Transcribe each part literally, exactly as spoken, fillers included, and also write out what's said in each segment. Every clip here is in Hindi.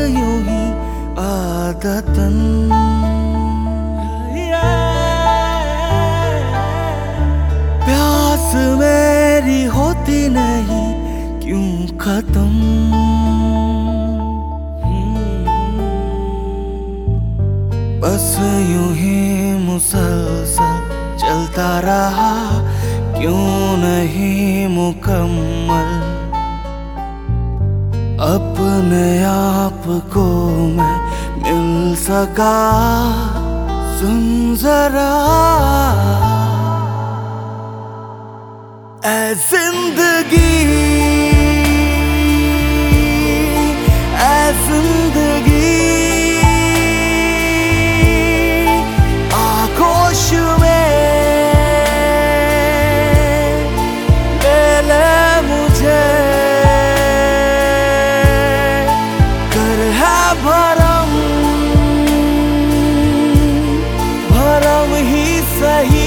यूं ही आदतन। प्यास मेरी होती नहीं क्यों खत्म। बस यूं ही मुसलसल चलता रहा क्यों नहीं मुकम्मल। अपने आप को मैं मिल सका। सुन जरा ऐ जिंदगी, ऐ जिंदगी आगोश में ले ले मुझे। कर है भरम, भरम ही सही।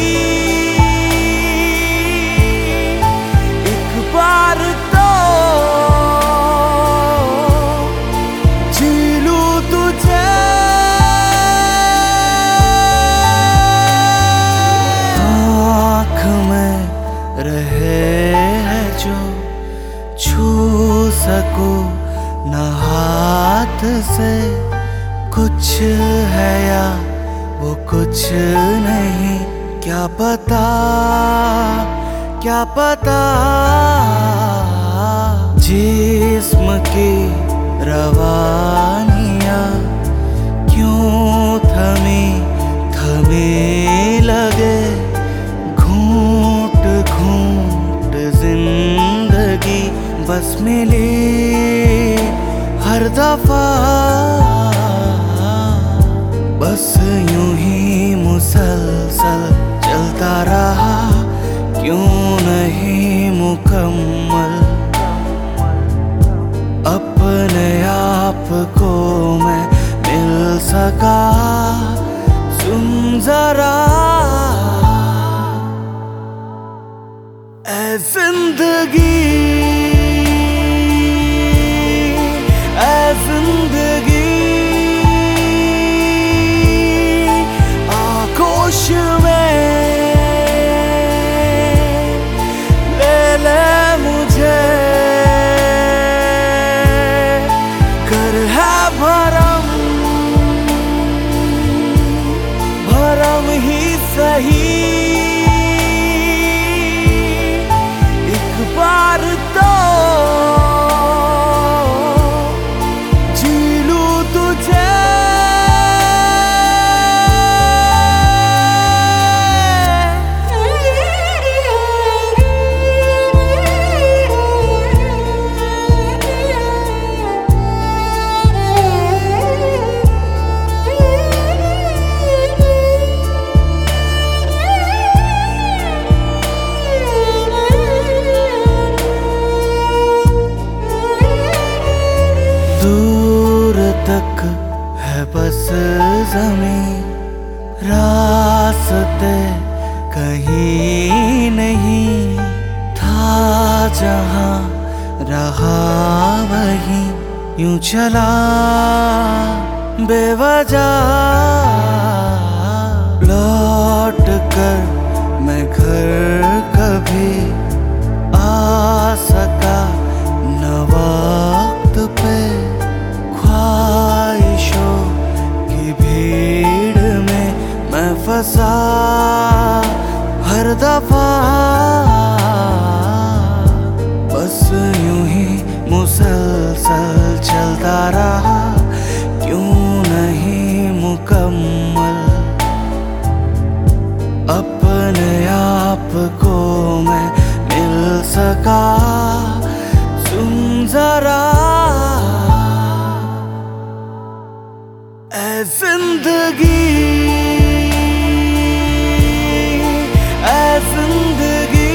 रहे है जो छू सको न हाथ से। कुछ है या वो कुछ नहीं, क्या पता क्या पता। जिस्म की रवानियां क्यों थमी थमी लगे। जिंदगी बस मिली हर दफा। बस यूं ही मुसलसल चलता रहा क्यों नहीं मुकम्मल। अपने आप को मैं मिल सका। सुन जरा ऐ जिंदगी, ऐ जिंदगी आगोश में ले ले मुझे। कर है भरम, भरम ही सही। बार तो जी लूं तुझे। दूर तक है बस ज़मीं, रास्ते कहीं नहीं। था जहाँ रहा वहीं, यूं चला बेवजह। लौट कर मैं घर कभी आ सका न वक्त पे। ख्वाहिशों की भीड़ में मैं फंसा हर दफा। बस यूं ही मुसलसल चलता रहा क्यों नहीं मुकम्मल। अपने आप को मैं मिल सका। सुन जरा ऐ जिंदगी, ऐ जिंदगी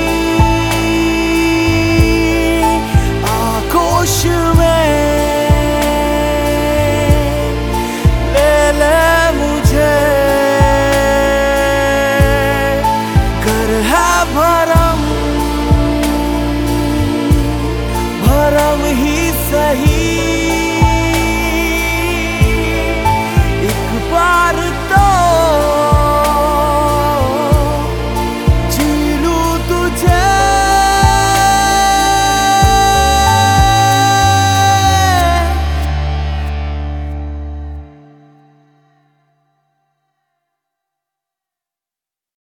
आगोश में ले ले मुझे। कर है भरम, भरम ही सही।